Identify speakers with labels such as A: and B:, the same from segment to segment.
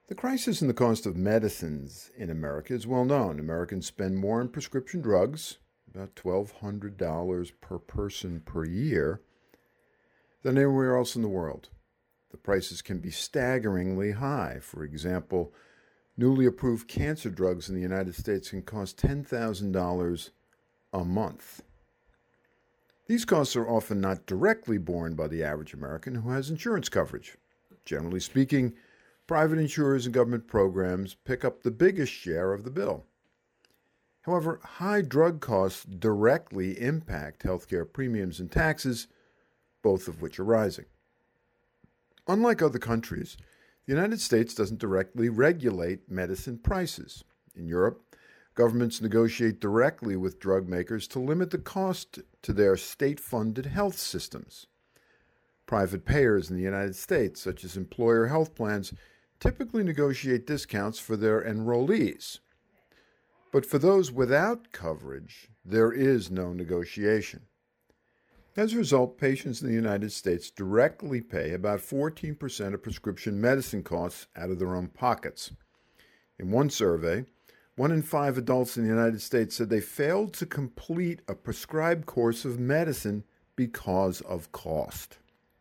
A: The crisis in the cost of medicines in America is well known. Americans spend more on prescription drugs, about $1,200 per person per year, than anywhere else in the world. The prices can be staggeringly high. For example, newly approved cancer drugs in the United States can cost $10,000 a month. These costs are often not directly borne by the average American who has insurance coverage. Generally speaking, private insurers and government programs pick up the biggest share of the bill. However, high drug costs directly impact healthcare premiums and taxes, both of which are rising. Unlike other countries, the United States doesn't directly regulate medicine prices. In Europe, governments negotiate directly with drug makers to limit the cost to their state-funded health systems. Private payers in the United States, such as employer health plans, typically negotiate discounts for their enrollees. But for those without coverage, there is no negotiation. As a result, patients in the United States directly pay about 14% of prescription medicine costs out of their own pockets. In one survey, 1 in 5 adults in the United States said they failed to complete a prescribed course of medicine because of cost.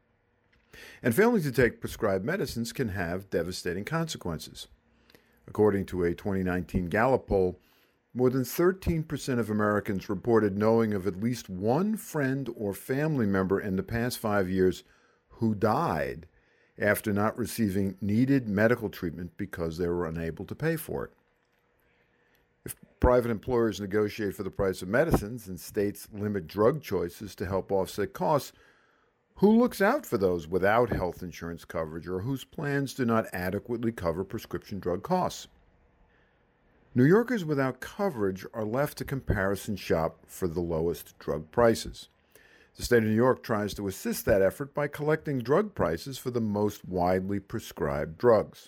A: And failing to take prescribed medicines can have devastating consequences. According to a 2019 Gallup poll, more than 13% of Americans reported knowing of at least one friend or family member in the past 5 years who died after not receiving needed medical treatment because they were unable to pay for it. If private employers negotiate for the price of medicines and states limit drug choices to help offset costs, who looks out for those without health insurance coverage or whose plans do not adequately cover prescription drug costs? New Yorkers without coverage are left to comparison shop for the lowest drug prices. The state of New York tries to assist that effort by collecting drug prices for the most widely prescribed drugs.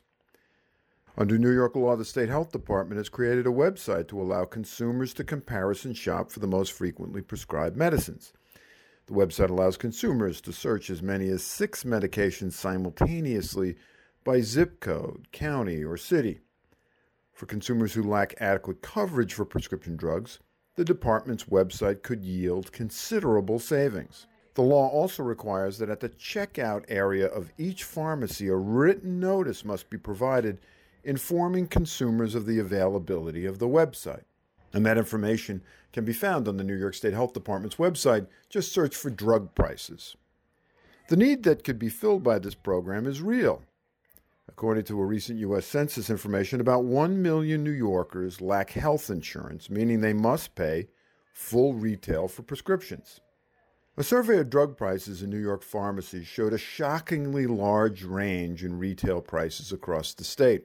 A: Under New York law, the state health department has created a website to allow consumers to comparison shop for the most frequently prescribed medicines. The website allows consumers to search as many as 6 medications simultaneously by zip code, county, or city. For consumers who lack adequate coverage for prescription drugs, the department's website could yield considerable savings. The law also requires that at the checkout area of each pharmacy, a written notice must be provided informing consumers of the availability of the website. And that information can be found on the New York State Health Department's website. Just search for drug prices. The need that could be filled by this program is real. According to a recent U.S. Census information, about 1 million New Yorkers lack health insurance, meaning they must pay full retail for prescriptions. A survey of drug prices in New York pharmacies showed a shockingly large range in retail prices across the state.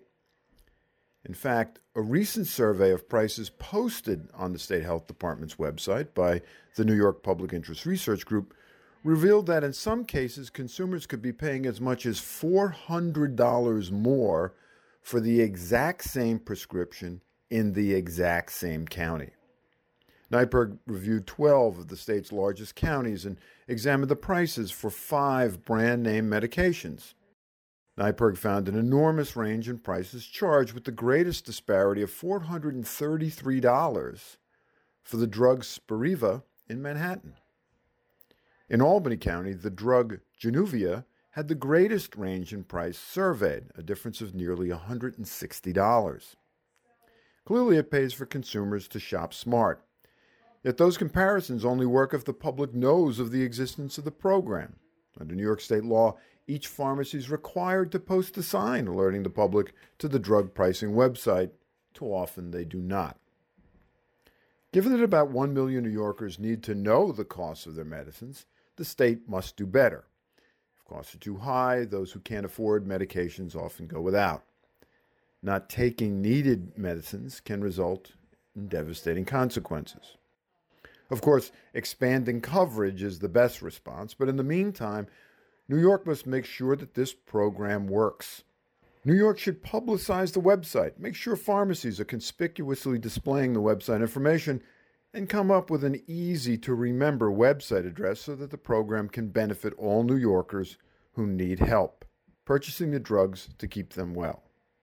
A: In fact, a recent survey of prices posted on the State Health Department's website by the New York Public Interest Research Group revealed that in some cases, consumers could be paying as much as $400 more for the exact same prescription in the exact same county. NYPIRG reviewed 12 of the state's largest counties and examined the prices for 5 brand-name medications. NYPIRG found an enormous range in prices charged, with the greatest disparity of $433 for the drug Spiriva in Manhattan. In Albany County, the drug Januvia had the greatest range in price surveyed, a difference of nearly $160. Clearly, it pays for consumers to shop smart. Yet those comparisons only work if the public knows of the existence of the program. Under New York state law, each pharmacy is required to post a sign alerting the public to the drug pricing website. Too often they do not. Given that about 1 million New Yorkers need to know the costs of their medicines, the state must do better. If costs are too high, those who can't afford medications often go without. Not taking needed medicines can result in devastating consequences. Of course, expanding coverage is the best response, but in the meantime, New York must make sure that this program works. New York should publicize the website, make sure pharmacies are conspicuously displaying the website information, and come up with an easy-to-remember website address so that the program can benefit all New Yorkers who need help purchasing the drugs to keep them well.